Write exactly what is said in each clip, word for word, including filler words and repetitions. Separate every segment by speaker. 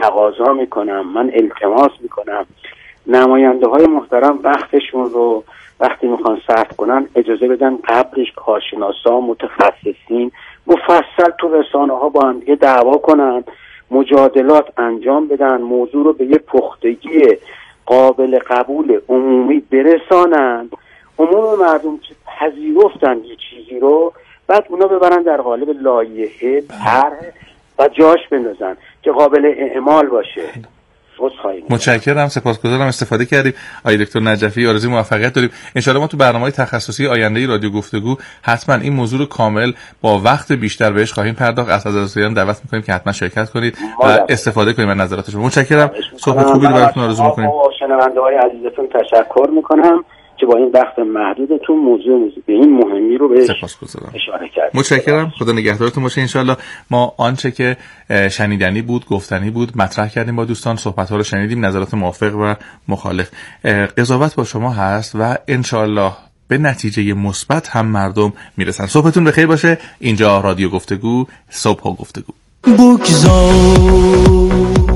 Speaker 1: تقاضا میکنم، من التماس میکنم نماینده های محترم وقتشون رو وقتی میخوان صرف کنن اجازه بدن قبلش کارشناسا، متخصصین مفصل تو رسانه ها با هم دیگه دعوا کنن، مجادلات انجام بدن، موضوع رو به یه پختگی قابل قبول عمومی برسانن، عموم مردم که پذیرفتن یه چیزی رو بعد اونا ببرن در قالب لایحه طرح و جاش بندازن که قابل اعمال باشه.
Speaker 2: متشکرم، سپاسگزارم استفاده کردیم. آقای دکتر نجفی آرزوی موفقیت داریم. ان شاء الله ما تو برنامه‌های تخصصی آینده رادیو گفتگو حتما این موضوع رو کامل با وقت بیشتر بهش خواهیم پرداخت. از حضراتیان دعوت می‌کنیم که حتما شرکت کنید و استفاده کنید از نظراتشون. متشکرم. صحبت خوبی رو براتون آرزو می‌کنیم.
Speaker 1: شنونده‌های عزیزتون تشکر می‌کنم که با این وقت محدودتون موضوع به این مهمی رو بهش اشاره کردید.
Speaker 2: متشکرم. خدا نگهدارتون باشه. ان شاء الله ما آنچه که شنیدنی بود، گفتنی بود، مطرح کردیم با دوستان، صحبت‌ها رو شنیدیم، نظرات موافق و مخالف. قضاوت با شما هست و ان شاء الله به نتیجه مثبت هم مردم میرسن. صبحتون بخیر باشه. اینجا رادیو گفتگو، صبح و گفتگو.
Speaker 3: بگذار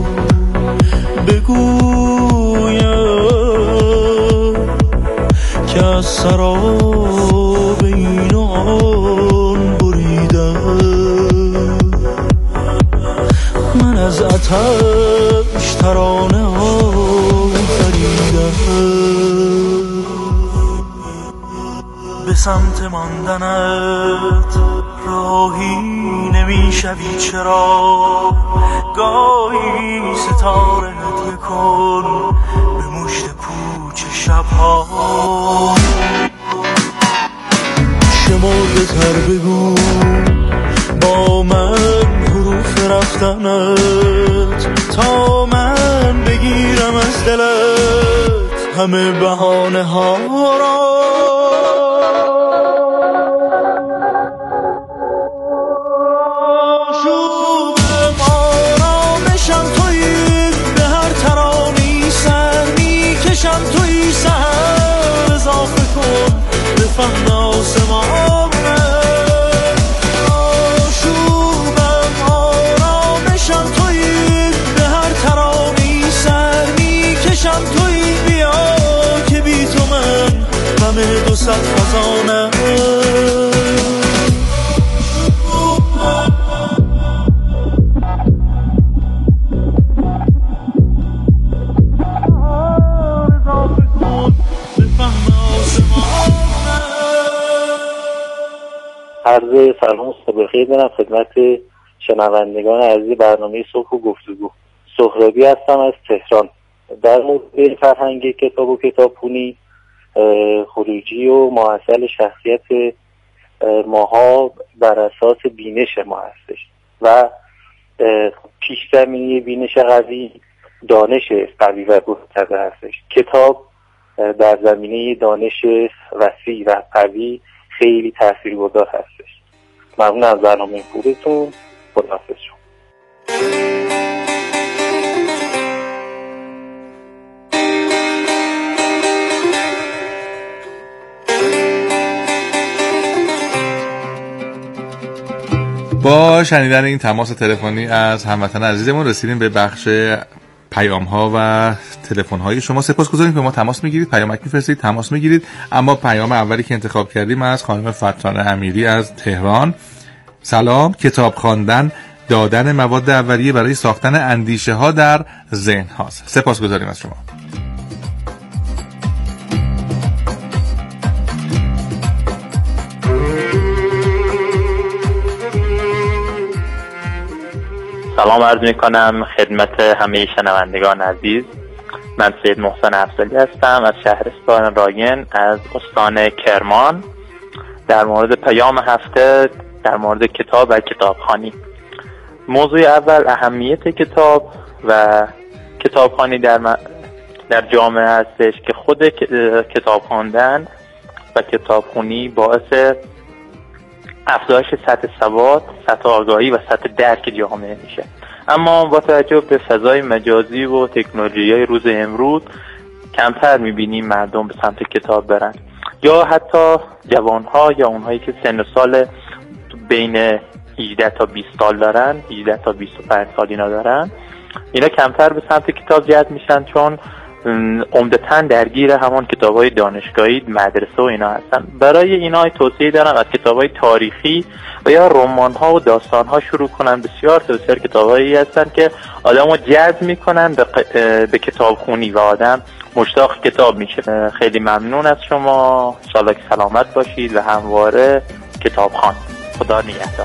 Speaker 3: بگو که از سراب این آن بریدم، من از آتش ترانه آفریدم، به سمت ماندنت راهی نمیشوی چرا، گاهی ستاره هدیه کن به مشت پوچ شبها، شمرده تر بگو با من حروف رفتنت تا من بگیرم از دلت همه بهانه ها را، فهم آسمانه آشوبم آرامشم تویی، به هر ترانی سر میکشم تویی، بیا که بی تو من غم دو صد خزانه.
Speaker 4: عرض سلام صبح بخیر دارم خدمت شنوندگان عزیز برنامه صبح و گفتگو. سهرابی هستم از تهران. در مورد فرهنگ کتاب و کتابخوانی، خروجی و ماحصل شخصیت ماها بر اساس بینش ما هستش و پیش زمینه بینش قوی دانش قوی و گسترده هستش. کتاب در زمینه دانش وسیع و قوی خیلی تاثیرگذار هستش. ممنون از برنامه خوبتون. خداحافظ شما.
Speaker 2: با شنیدن این تماس تلفنی از هموطن عزیزمون رسیدیم به بخش پیام ها و تلفن های شما. سپاسگزاریم که ما تماس میگیرید، پیامک میفرستید، تماس میگیرید. اما پیام اولی که انتخاب کردیم از خانم فتانه امیری از تهران. سلام، کتاب خواندن دادن مواد اولیه برای ساختن اندیشه ها در ذهن هاست. سپاسگزاریم از شما.
Speaker 5: سلام عرض میکنم خدمت همه شنوندگان عزیز. من سید محسن افضلی هستم از شهرستان راین از استان کرمان. در مورد پیام هفته در مورد کتاب و کتابخوانی. موضوع اول اهمیت کتاب و کتابخوانی در م... در جامعه هستش که خود کتاب خواندن و کتابخوانی باعث افزایش سطح سواد، سطح آگاهی و سطح درک جامعه میشه. اما با توجه به فضای مجازی و تکنولوژی‌های روز امروز کمتر میبینیم مردم به سمت کتاب برن، یا حتی جوانها یا اونهایی که سن و سال بین هجده تا بیست سال دارن، هجده تا بیست و پنج سال اینا دارن، اینا کمتر به سمت کتاب جذب میشن، چون عمدتاً درگیر همون کتاب‌های دانشگاهی، مدرسه و اینا هستن. برای اینا توصیه دارم از کتاب‌های تاریخی و یا رمان‌ها و داستان‌ها شروع کنن. بسیار بسیار کتاب‌هایی هستن که آدمو جذب میکنن به, ق... به کتابخونی و آدم مشتاق کتاب میشه. خیلی ممنون از شما، انشالله که سلامت باشید و همواره کتابخوان. خدا نگهدار.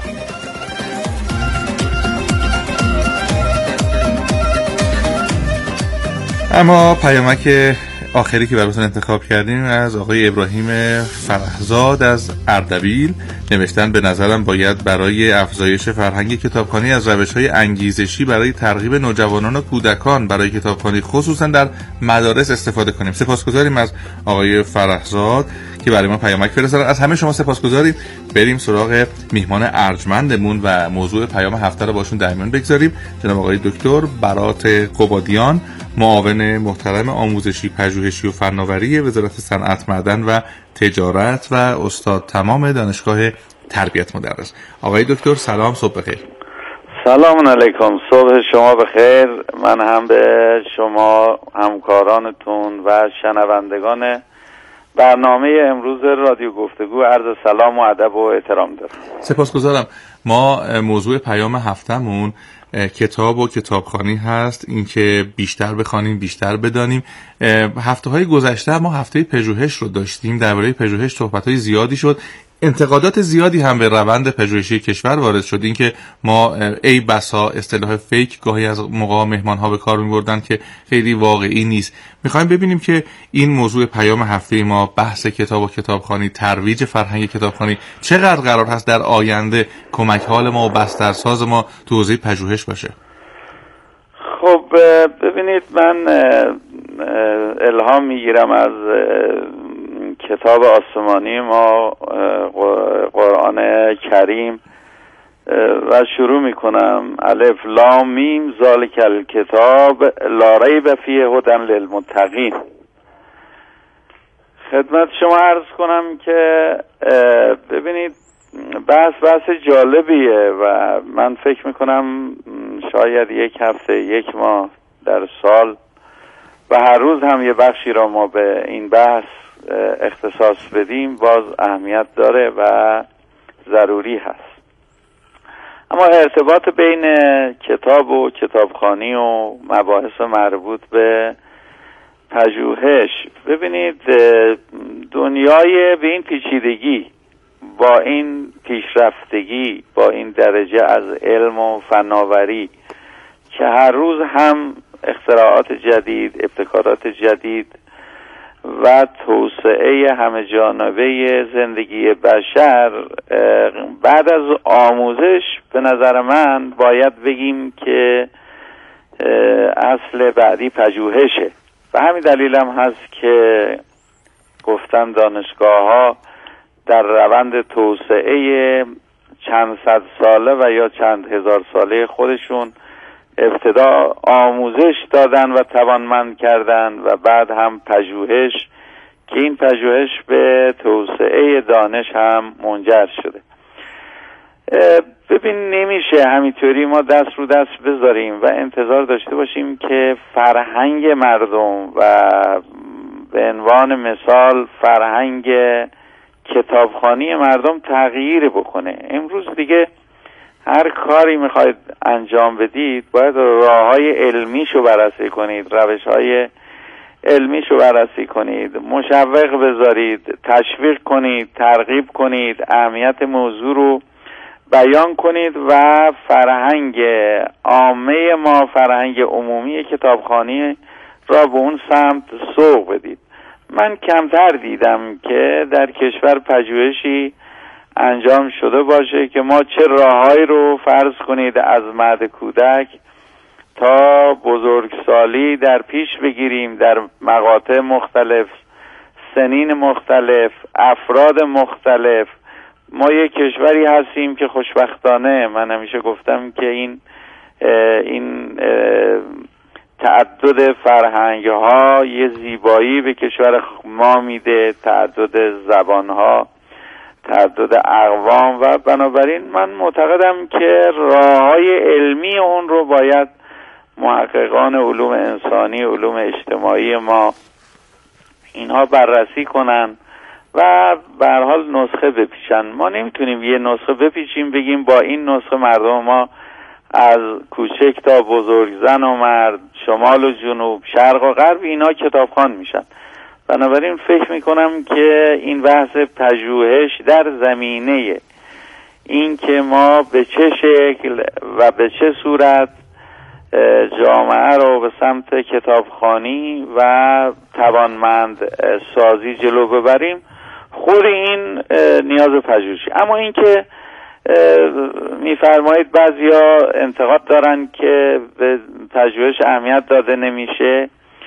Speaker 2: اما پیامک آخری که براتون انتخاب کردیم از آقای ابراهیم فرهزاد از اردبیل نوشتن: به نظرم باید برای افزایش فرهنگ کتابخوانی از روش‌های انگیزشی برای ترغیب نوجوانان و کودکان برای کتابخوانی خصوصا در مدارس استفاده کنیم. سپاسگزاریم از آقای فرهزاد که برای ما پیامک فرستادن. از همه شما سپاسگزاریم. بریم سراغ میهمان ارجمندمون و موضوع پیام هفته رو باشون در میان بگذاریم. جناب آقای دکتر برات قبادیان، معاون محترم آموزشی، پژوهشی و فناوری وزارت صنعت، معدن و تجارت و استاد تمام دانشگاه تربیت مدرس. آقای دکتر سلام، صبح بخیر.
Speaker 6: سلام علیکم، صبح شما بخیر. من هم به شما همکارانتون و شنوندگان برنامه امروز رادیو گفتگو عرض سلام و ادب و احترام دارم.
Speaker 2: سپاسگزارم. ما موضوع پیام هفتمون کتاب و کتابخوانی هست، اینکه بیشتر بخوانیم، بیشتر بدانیم. هفته های گذشته ما هفته پژوهش رو داشتیم، درباره پژوهش صحبت های زیادی شد، انتقادات زیادی هم به روند پژوهشی کشور وارد شد، اینکه ما ای بسا اصطلاح فیک گاهی از موقع مهمان ها به کار می‌بردن که خیلی واقعی نیست. می‌خوایم ببینیم که این موضوع پیام هفته ما، بحث کتاب و کتابخوانی، ترویج فرهنگ کتابخوانی، چقدر قرار هست در آینده کمک حال ما و بسترساز ما تو حوزه پژوهش باشه؟
Speaker 6: خب ببینید، من الهام میگیرم از کتاب آسمانی ما، قرآن کریم، و شروع میکنم: الف لام میم ذالک الکتاب لا ریب فیه هدی للمتقین. خدمت شما عرض کنم که ببینید، بحث بحث جالبیه و من فکر میکنم شاید یک هفته، یک ماه در سال و هر روز هم یه بخشی را ما به این بحث اختصاص بدیم باز اهمیت داره و ضروری هست. اما ارتباط بین کتاب و کتابخوانی و مباحث مربوط به پژوهش، ببینید دنیای به این پیچیدگی، با این پیشرفتگی، با این درجه از علم و فناوری که هر روز هم اختراعات جدید، ابتکارات جدید و توسعه همه جانبه زندگی بشر، بعد از آموزش به نظر من باید بگیم که اصل بعدی پژوهشه. و همین دلیل هم هست که گفتم دانشگاه ها در روند توسعه چند صد ساله و یا چند هزار ساله خودشون ابتدا آموزش دادن و توانمند کردن و بعد هم پژوهش، که این پژوهش به توسعه دانش هم منجر شده. ببین، نمیشه همینطوری ما دست رو دست بذاریم و انتظار داشته باشیم که فرهنگ مردم و به عنوان مثال فرهنگ کتابخوانی مردم تغییر بکنه. امروز دیگه هر کاری میخواید انجام بدید باید راههای علمیشو بررسی کنید، روشهای علمیشو بررسی کنید، مشوق بذارید، تشویق کنید، ترغیب کنید، اهمیت موضوع رو بیان کنید و فرهنگ عامه ما، فرهنگ عمومی کتابخوانی را به اون سمت سوق بدید. من کمتر دیدم که در کشور پژوهشی انجام شده باشه که ما چه راههایی رو فرض کنید از مهد کودک تا بزرگسالی در پیش بگیریم، در مقاطع مختلف، سنین مختلف، افراد مختلف. ما یک کشوری هستیم که خوشبختانه، من همیشه گفتم که این این تعدد فرهنگ ها یه زیبایی به کشور ما میده، تعدد زبان ها، تعدد اقوام، و بنابراین من معتقدم که راههای علمی اون رو باید محققان علوم انسانی، علوم اجتماعی ما اینها بررسی کنن و به هر حال نسخه بپیچن. ما نمیتونیم یه نسخه بپیچیم بگیم با این نسخه مردم ما از کوچک تا بزرگ، زن و مرد، شمال و جنوب، شرق و غرب اینا کتابخوان میشن. بنابراین فکر میکنم که این بحث پژوهش در زمینه این که ما به چه شکل و به چه صورت جامعه رو به سمت کتابخوانی و توانمند سازی جلو ببریم، خود این نیاز پژوهشی. اما این که میفرمایید بعضیا انتقاد دارن که به پژوهش اهمیت داده نمیشه،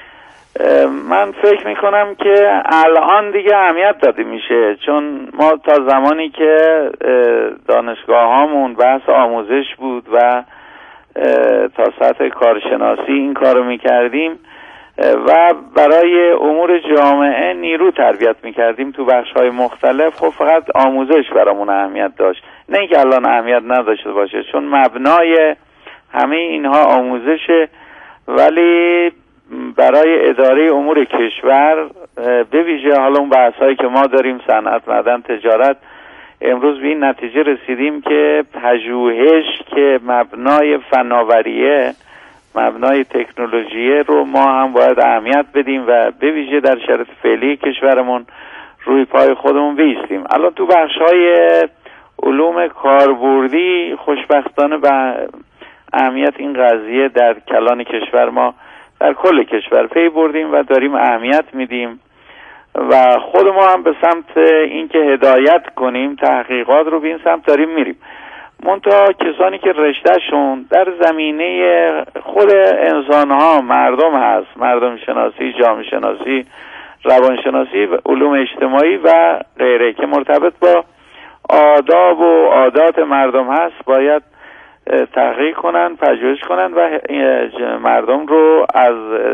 Speaker 6: من فکر میکنم که الان دیگه اهمیت داده میشه، چون ما تا زمانی که دانشگاه هامون بحث آموزش بود و تا سطح کارشناسی این کارو میکردیم و برای امور جامعه نیرو تربیت میکردیم تو بخش‌های مختلف، خب فقط آموزش برامون اهمیت داشت، نه اینکه الان اهمیت نداشته باشه، چون مبنای همه اینها آموزشه. ولی برای اداره امور کشور به ویژه حالا اون بحث‌هایی که ما داریم، صنعت، معدن، تجارت، امروز به این نتیجه رسیدیم که پژوهش که مبنای فناوریه، مبنای تکنولوژیه رو ما هم باید اهمیت بدیم و به ویژه در شرایط فعلی کشورمون روی پای خودمون بایستیم. الان تو بخش‌های علوم کاربردی خوشبختانه به اهمیت این قضیه در کلان کشور ما در کل کشور پی بردیم و داریم اهمیت میدیم و خود ما هم به سمت اینکه هدایت کنیم تحقیقات رو به این سمت داریم میریم. منتها کسانی که رشتهشون در زمینه خود انسانها، مردم هست، مردم شناسی، جامعه شناسی، روانشناسی، علوم اجتماعی و غیره که مرتبط با آداب و عادات مردم هست، باید تحقیق کنن، پژوهش کنن و مردم رو از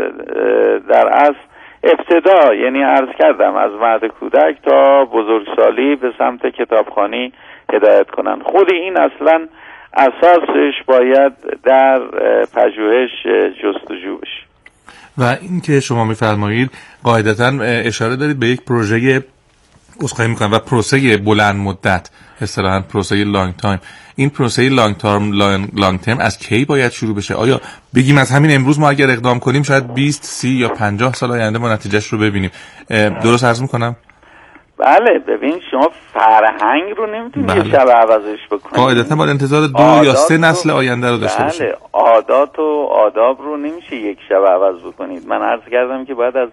Speaker 6: در اصل ابتدا، یعنی عرض کردم از مهد کودک تا بزرگسالی به سمت کتابخوانی هدایت کنن. خود این اصلا اساسش باید در پژوهش جستجو بشه.
Speaker 2: و این که شما میفرمایید قاعدتاً اشاره دارید به یک پروژه عذرخواهی میکنم و پروسه بلند مدت، اصطلاحاً پروسه لانگ تایم. این پروسه لانگ ترم لانگ ترم از کی باید شروع بشه؟ آیا بگیم از همین امروز ما اگر اقدام کنیم شاید بیست، سی یا پنجاه سال آینده ما نتیجهش رو ببینیم؟ درست عرض میکنم؟
Speaker 6: بله، ببین شما فرهنگ رو نمیتونید بله. یه شب عوضش بکنید.
Speaker 2: قاعدتا باید انتظار دو یا سه نسل آینده رو داشته باشید.
Speaker 6: بله، عادات و آداب رو نمیشه یک شب عوض بکنید. من عرض کردم که باید از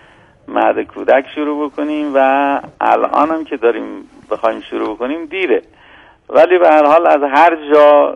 Speaker 6: مهد کودک شروع بکنیم و الان هم که داریم بخوایم شروع بکنیم دیره، ولی به هر حال از هر جا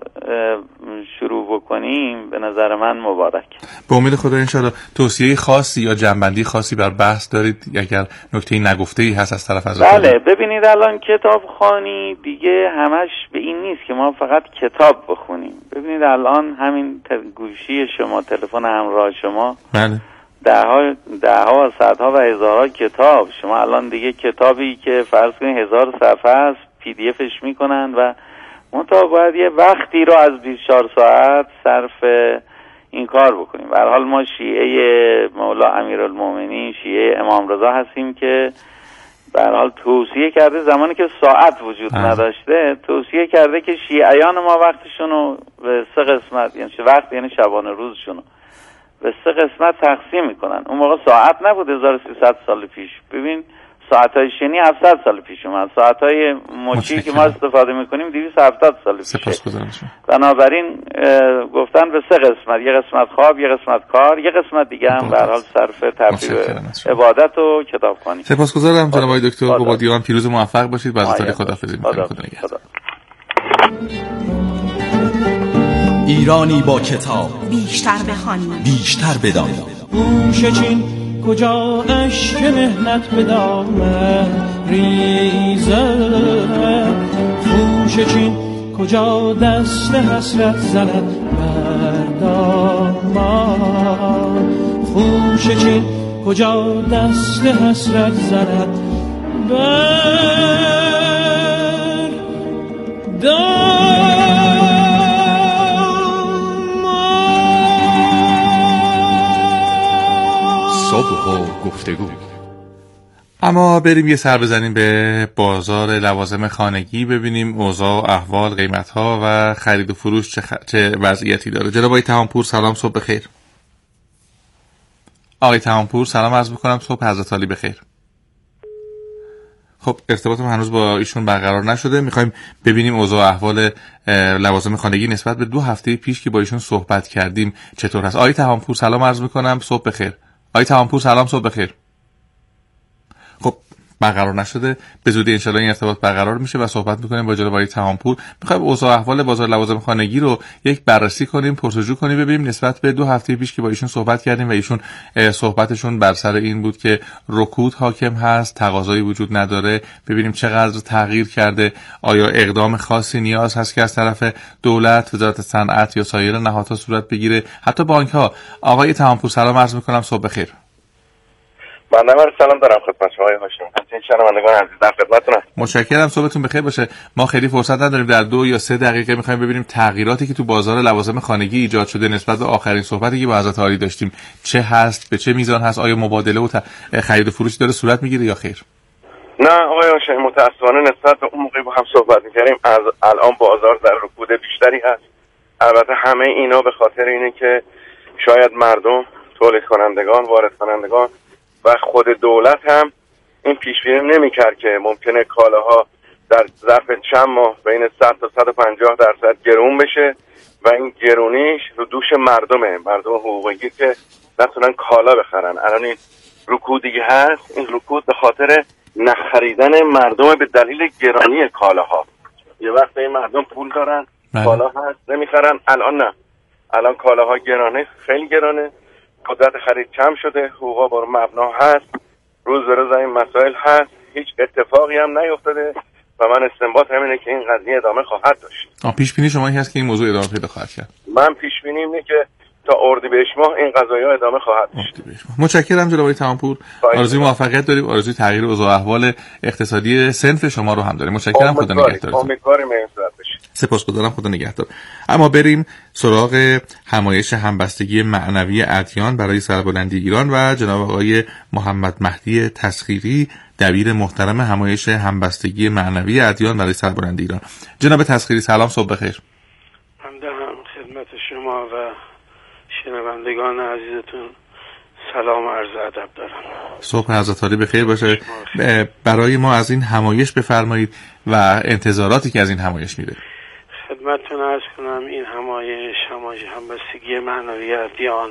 Speaker 6: شروع بکنیم به نظر من مبارک.
Speaker 2: به امید خدا انشاءالله. توصیه خاصی یا جنبندی خاصی بر بحث دارید اگر نکته نگفته‌ای هست از طرف از
Speaker 6: بله، ببینید الان کتابخوانی دیگه همش به این نیست که ما فقط کتاب بخونیم. ببینید الان همین گوشی شما، تلفن همراه شما،
Speaker 2: بله،
Speaker 6: ده ها ده ها و صدها و هزارها کتاب. شما الان دیگه کتابی که فرض کنید هزار صفحه است پی دی افش میکنن و منتها باید یه وقتی رو از بیست و چهار ساعت صرف این کار بکنیم. به هر حال ما شیعه مولا امیرالمومنین، شیعه امام رضا هستیم که به هر حال توصیه کرده زمانی که ساعت وجود آه. نداشته، توصیه کرده که شیعیان ما وقتشونو به سه قسمت، یعنی وقت یعنی شبانه روزشونو به سه قسمت تقسیم میکنن. اون موقع ساعت نبود هزار و سیصد سال پیش. ببین ساعت‌های شنی هفتصد سال پیش اومد، ساعت‌های مچی که ما استفاده میکنیم دویست و هفتاد سال پیش. بنابراین گفتن به سه قسمت، یه قسمت خواب، یه قسمت کار، یه قسمت دیگه هم به هر حال صرف تفریح عبادت و کتابخوانی.
Speaker 2: سپاسگزارم جناب آقای دکتر قبادیان. پیروز موفق باشید. بعد از تاریخ خداحافظی می‌کنم. خدا نگهدار.
Speaker 7: ایرانی با کتاب،
Speaker 8: بیشتر بخوانیم،
Speaker 7: بیشتر بدانیم.
Speaker 3: گوشه چین کجا اشک مهنت به دامن ریزد، گوشه چین کجا دست حسرت زند بر دامان، گوشه چین کجا دست حسرت زند بر دامان.
Speaker 2: صبح و گفتگو. اما بریم یه سر بزنیم به بازار لوازم خانگی، ببینیم اوضاع، احوال، قیمت‌ها و خرید و فروش چه, خ... چه وضعیتی داره. جناب آقای تهامپور سلام، صبح بخیر. آقای تهامپور سلام عرض می‌کنم، صبح حضرت علی بخیر. خب ارتباطم هنوز با ایشون برقرار نشده. میخوایم ببینیم اوضاع احوال لوازم خانگی نسبت به دو هفته پیش که با ایشون صحبت کردیم چطور هست. آقای تهامپور سلام عرض میکنم، صبح بخیر. آقای تهامپور سلام، صبح بخیر. خب برقرار نشده، به زودی انشالله این ارتباط برقرار میشه و صحبت میکنیم با جناب آقای تهامپور. میخوایم اوضاع احوال بازار لوازم خانگی رو یک بررسی کنیم، پرسجو کنیم، ببینیم نسبت به دو هفته پیش که با ایشون صحبت کردیم و ایشون صحبتشون بر سر این بود که رکود حاکم هست، تقاضایی وجود نداره، ببینیم چقدر تغییر کرده، آیا اقدام خاصی نیاز هست که از طرف دولت، وزارت صنعت یا سایر نهادها صورت بگیره، حتی بانک ها. آقای تهامپور سلام عرض میکنم، صبح بخیر.
Speaker 7: من نمار سلام دارم خدمت شما آقای هاشمی. همچنین شنوندگان عزیز در خدمتتونم.
Speaker 2: متشکرم، صبحتون بخیر باشه. ما خیلی فرصت نداریم، در دو یا سه دقیقه میخوایم ببینیم تغییراتی که تو بازار لوازم خانگی ایجاد شده نسبت به آخرین صحبتی که با حضرت عالی داشتیم چه هست، به چه میزان هست، آیا مبادله و خرید و فروش داره صورت میگیره یا خیر؟
Speaker 7: نه آقای هاشمی، متأسفانه نسبت به اون موقعی با هم صحبت می‌کردیم از الان بازار در رکود بیشتری هست. البته همه اینا به خاطر اینه که شاید مردم، تولید کنندگان، وارد کنندگان و خود دولت هم این پیش بینی نمی‌کرد که ممکنه کالاها در ظرف چند ماه بین صد تا صد و پنجاه درصد گرون بشه و این گرونیش رو دوش مردمه، مردم حقوقی که نتونن کالا بخرن. الان این رکودی هست، این رکود به خاطر نخریدن مردم به دلیل گرانی کالاها. یه وقت این مردم پول دارن، کالا هست نمیخرن، الان نه. الان کالاها گرانه، خیلی گرانه، قدرت خرید کم شده، حقوقا بر مبنا هست، روز به روز این مسائل هست، هیچ اتفاقی هم نیفتاده و من استنباط همینه که این قضیه ادامه خواهد داشت.
Speaker 2: پیش بینی شما این هست که این موضوع ادامه پیدا خواهد کرد؟
Speaker 7: من پیش بینی اینه که تا اردیبهشت ماه این قضایا ادامه خواهد داشت.
Speaker 2: متشکرم جناب آقای تهامپور. آرزوی موفقیت داریم، آرزوی تغییر اوضاع احوال اقتصادی صنف شما رو هم داریم. متشکرم، خدا نگهدار.
Speaker 7: امیدواریم این صورت بشه.
Speaker 2: سپاسگزارم، خدا نگهدار. اما بریم سراغ همایش همبستگی معنوی ادیان برای سربلندی ایران و جناب آقای محمد مهدی تسخیری، دبیر محترم همایش همبستگی معنوی ادیان برای سربلندی ایران. جناب تسخیری سلام، صبح بخیر.
Speaker 8: من دارم خدمت شما و شنوندگان عزیزتون سلام و عرض ادب دارم.
Speaker 2: صبح حضرت عالی بخیر باشه. برای ما از این همایش بفرمایید و انتظاراتی که از این همایش میره.
Speaker 8: خدمتتون عرض کنم این همایش همایش همبستگی معنوی ادیان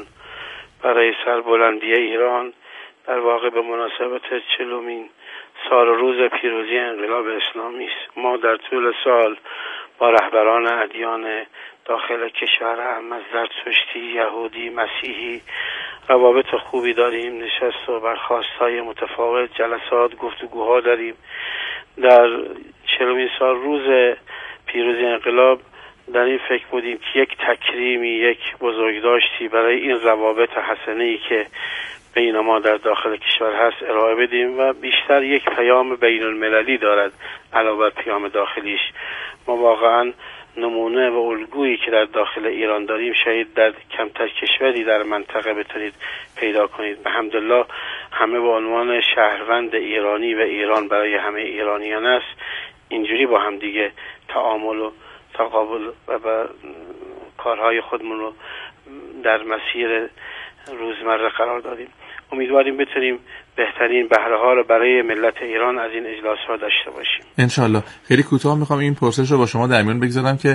Speaker 8: برای سربلندی ایران در واقع به مناسبت چهلمین سال و روز پیروزی انقلاب اسلامی است. ما در طول سال با رهبران ادیان داخل کشور هم از زرتشتی، یهودی، مسیحی روابط خوبی داریم. نشست و برخاست‌های متفاوت، جلسات، گفتگوها داریم. در چهلمین سال روز پیروزی انقلاب در این فکر بودیم که یک تکریمی، یک بزرگداشتی برای این روابط حسنه‌ای که بین ما در داخل کشور هست ارائه بدیم و بیشتر یک پیام بین المللی دارد علاوه بر پیام داخلیش. ما واقعا نمونه و الگویی که در داخل ایران داریم شاید در کمتر کشوری در منطقه بتونید پیدا کنید. الحمدلله همه به عنوان شهروند ایرانی و ایران برای همه ایرانیان است. اینجوری با هم دیگه تعامل و تقابل و, و کارهای خودمون رو در مسیر روزمره قرار دادیم. امیدواریم بتونیم بهترین بهره ها رو برای ملت ایران از این اجلاس ها داشته باشیم
Speaker 2: انشالله. خیلی کوتاه میخوام این پرسش رو با شما در میان بگذارم که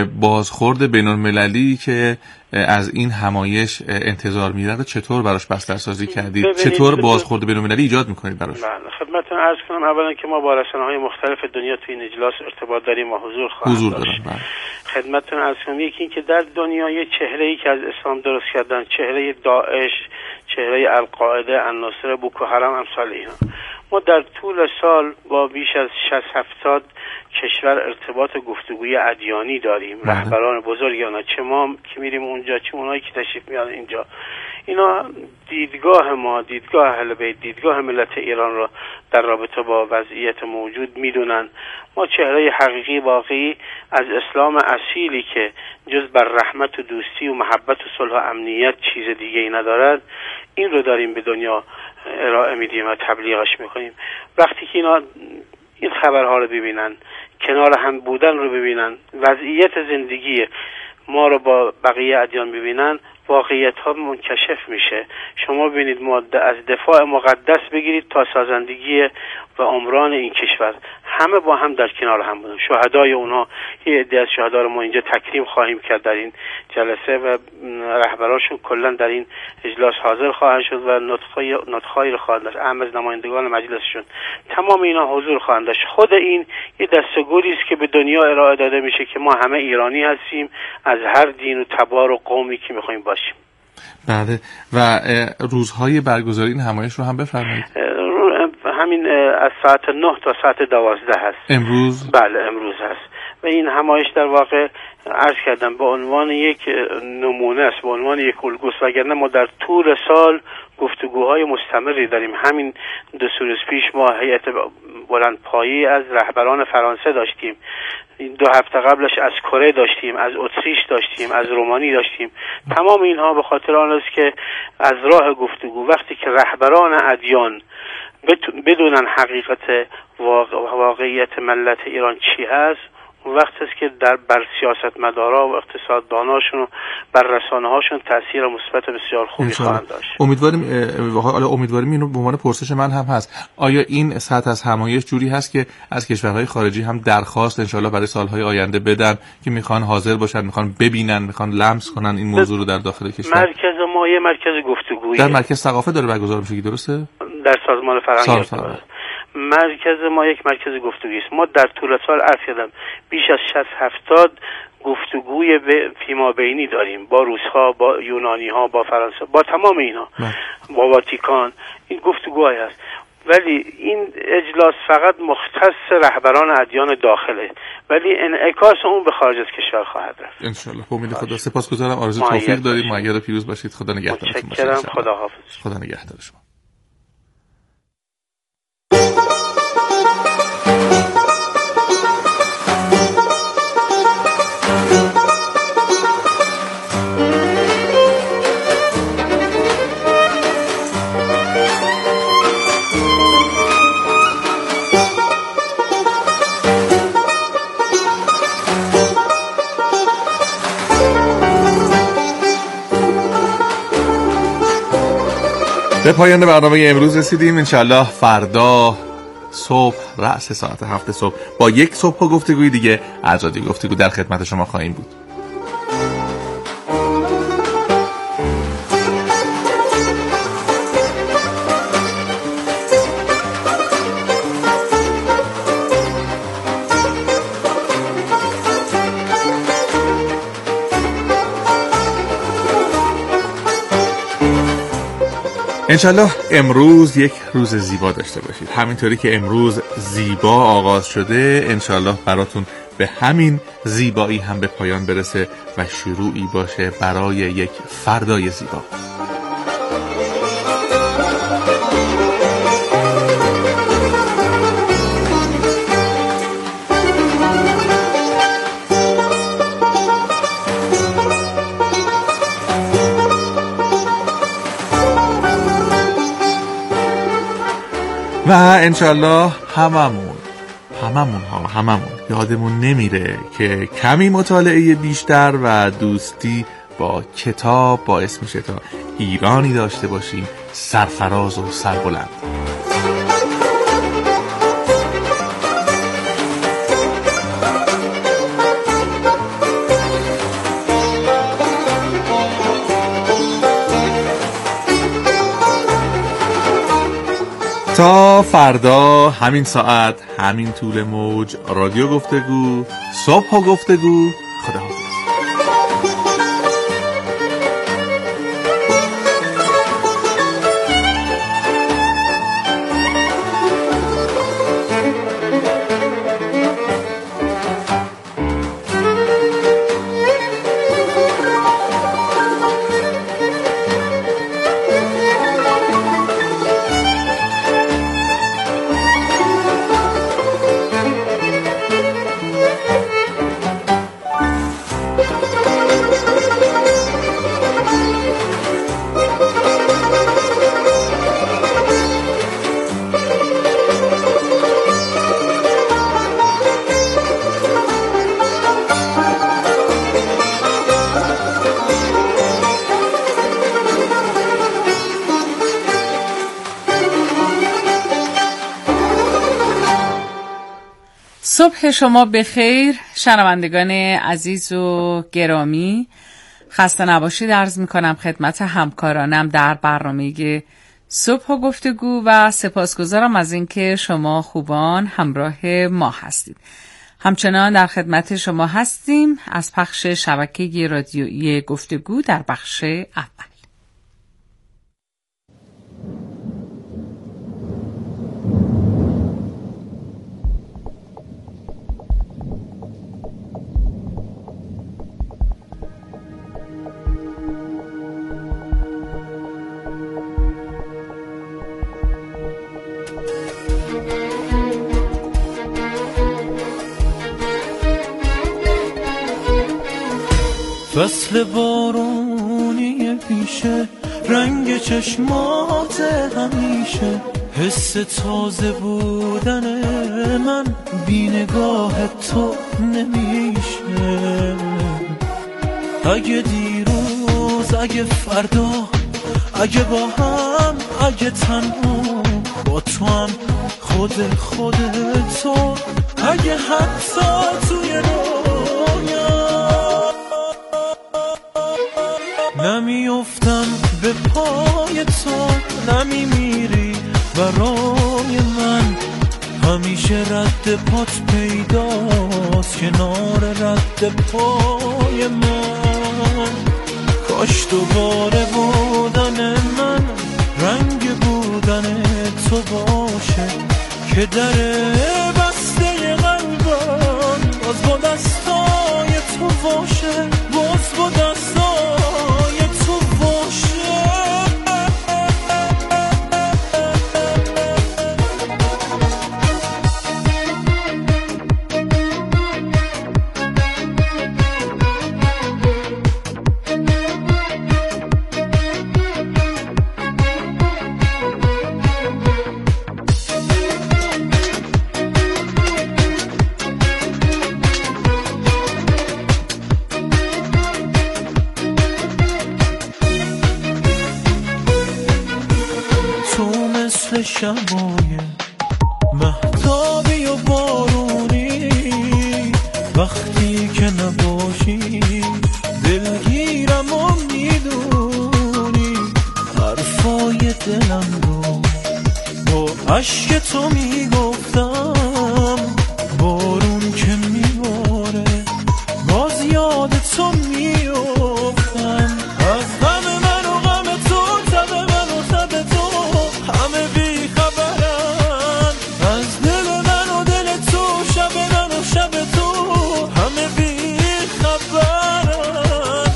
Speaker 2: بازخورد بین المللی که از این همایش انتظار میره چطور براش بسترسازی کردید؟ چطور بازخورد بین المللی ایجاد میکنید براش؟
Speaker 8: بله خدمتتون عرض کنم اولا که ما با رسانه‌های مختلف دنیا تو این اجلاس ارتباط داریم و حضور خواهیم
Speaker 2: حضور
Speaker 8: داشت.
Speaker 2: دارم. بله.
Speaker 8: خدمتتون عرض کنم یکی این که در دنیا یه چهره‌ای که از اسلام درست کردن، چهره داعش، چهره القاعده، النصره، بوکو حرام، امثال اینا. ما در طول سال با بیش از شصت هفتاد کشور ارتباط گفتگوی ادیانی داریم.
Speaker 2: بله.
Speaker 8: رهبران بزرگان، چه ما که میریم اونجا چه اونایی که تشریف میارن اینجا، اینا دیدگاه ما، دیدگاه اهل بیت، دیدگاه ملت ایران را در رابطه با وضعیت موجود میدونن. ما چهره حقیقی واقعی از اسلام اصیلی که جز بر رحمت و دوستی و محبت و صلح و امنیت چیز دیگه ای ندارد، این رو داریم به دنیا ارائه میدیم و تبلیغش میکنیم. وقتی که اینا این خبرها رو ببینن، کنار هم بودن رو ببینن، وضعیت زندگی ما رو با بقیه ادیان ببینن، واقعیت ها منکشف میشه. شما ببینید ما از دفاع مقدس بگیرید تا سازندگی و عمران این کشور، همه با هم در کنار هم بودن. شهدای اونها، یه عده از شهدا رو ما اینجا تکریم خواهیم کرد در این جلسه و رهبراشون کلا در این اجلاس حاضر خواهند شد و نطقای نطقایی رو خواهند داشت. اهم از نمایندگان مجلسشون تمام اینا حضور خواهند داشت. خود این یه دستگوری است که به دنیا ارائه داده میشه که ما همه ایرانی هستیم، از هر دین و تبار و قومی که میخوایم باشیم.
Speaker 2: بله. و روزهای برگزاری این همایش رو هم بفرمایید.
Speaker 8: همین از ساعت نه تا ساعت دوازده هست.
Speaker 2: امروز؟
Speaker 8: بله امروز هست و این همایش در واقع عرض کردم به عنوان یک نمونه است، به عنوان یک الگوست، وگرنه ما در طول سال گفتگوهای مستمری داریم. همین دو سه روز پیش ما هیئت بلندپایه‌ای از رهبران فرانسه داشتیم، دو هفته قبلش از کره داشتیم، از اتریش داشتیم، از رومانی داشتیم. تمام اینها به خاطر آن است که از راه گفتگو وقتی که رهبران ادیان بدونن حقیقت واقعیت ملت ایران چی هست، اون وقت است که در بر سیاستمدارا و اقتصادداناشون و بر رسانه‌هاشون تاثیر مثبت بسیار خوبی خواهند داشت.
Speaker 2: امیدواریم حالا امیدواریم اینو به عنوان پرسش من هم هست، آیا این سطح از همایش جوری هست که از کشورهای خارجی هم درخواست انشالله برای سالهای آینده بدن که میخوان حاضر باشن، میخوان ببینن، میخوان لمس کنن این موضوع رو در داخل کشور؟ مرکز
Speaker 8: ما یه مرکز گفتگویی
Speaker 2: در مرکز ثقافت داره برگزار میشه، درسته؟
Speaker 8: در سازمان فرهنگ مرکز ما یک مرکز گفتگویی است. ما در طول سال عرض کردم بیش از شصت هفتاد گفتگوی فیما بینی داریم با روس‌ها، با یونانی‌ها، با فرانسه، با تمام اینا، با واتیکان. این گفتگوهای هست، ولی این اجلاس فقط مختص رهبران ادیان داخله، ولی انعکاس اون به خارج از کشور خواهد رفت
Speaker 2: ان شاء الله. با امید خدا. سپاسگزارم. آرزو توفیق داریم. مؤید و پیروز باشید. خدا نگهدارتون باشه.
Speaker 8: متشکرم. خدا حافظ.
Speaker 2: خدا نگهدار شما. به پایان برنامه امروز رسیدیم. انشالله فردا صبح رأس ساعت هفت صبح با یک صبح و گفتگوی دیگه از رادیو گفتگو در خدمت شما خواهیم بود. انشالله امروز یک روز زیبا داشته باشید. همینطوری که امروز زیبا آغاز شده، انشالله براتون به همین زیبایی هم به پایان برسه و شروعی باشه برای یک فردای زیبا. و انشالله هممون هممون ها هممون یادمون نمیره که کمی مطالعه بیشتر و دوستی با کتاب باعث میشه تا ایرانی داشته باشیم سرفراز و سربلند. تا فردا همین ساعت، همین طول موج، رادیو گفتگو، صبح و گفتگو. خداحافظ.
Speaker 9: صبح شما بخیر شنوندگان عزیز و گرامی، خسته نباشید عرض میکنم خدمت همکارانم در برنامه صبح و گفتگو و سپاسگزارم از اینکه شما خوبان همراه ما هستید. همچنان در خدمت شما هستیم از پخش شبکه رادیویی گفتگو در بخش اول.
Speaker 3: فصل بارونی پیشه، رنگ چشمات همیشه، حس تازه بودن من بی نگاه تو نمیشه. اگه دیروز، اگه فردا، اگه با هم، اگه تنها، با تو هم خود خود تو، اگه حتی توی رویا نمیافتم به پای تو، نمیمیری برای من، همیشه رد پات پیداست کنار رد پای من. کاش دوباره بودن من رنگ بودن تو باشه، که در بسته قلبم باز با دستای تو باشه، باز با دستای تو باشه. شبای مهتابی و بارونی، وقتی که نباشی دلگیرم و میدونی، حرفای دلم رو با عشق تو میگفتم، بارون که میباره باز یاد تو میافتم. از غم من و غم تو، تب من و تب تو، همه بی خبرن. از دل من و دل تو، شب من و شب تو، همه بی خبرن.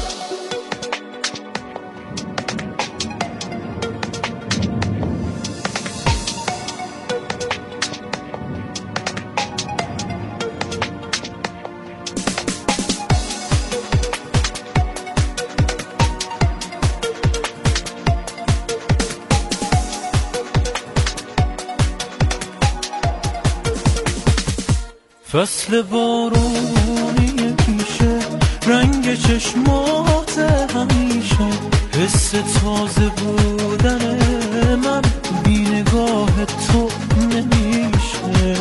Speaker 3: فصل بارونی پیشه، رنگ چشمات همیشه، حس تازه بودن من بی نگاه تو نمیشه.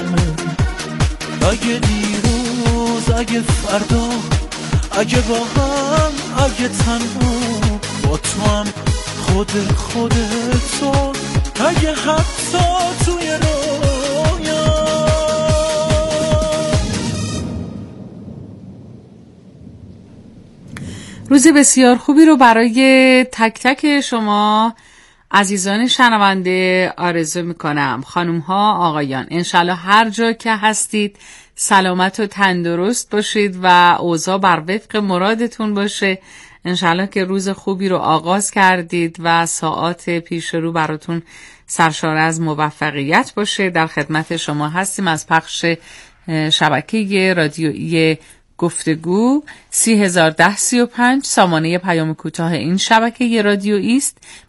Speaker 3: اگه دیروز، اگه فردا، اگه با هم، اگه تنها، با تو هم خود خود تو، اگه حتی توی رویا.
Speaker 9: روز بسیار خوبی رو برای تک تک شما عزیزان شنونده آرزو میکنم. خانم ها، آقایان، انشالله هر جا که هستید سلامت و تندرست باشید و اوضاع بر وفق مرادتون باشه. انشالله که روز خوبی رو آغاز کردید و ساعات پیش رو براتون سرشار از موفقیت باشه. در خدمت شما هستیم از پخش شبکه رادیویی گفتگو. سی هزار ده سی و پنج سامانه پیام کوتاه این شبکه رادیویی است.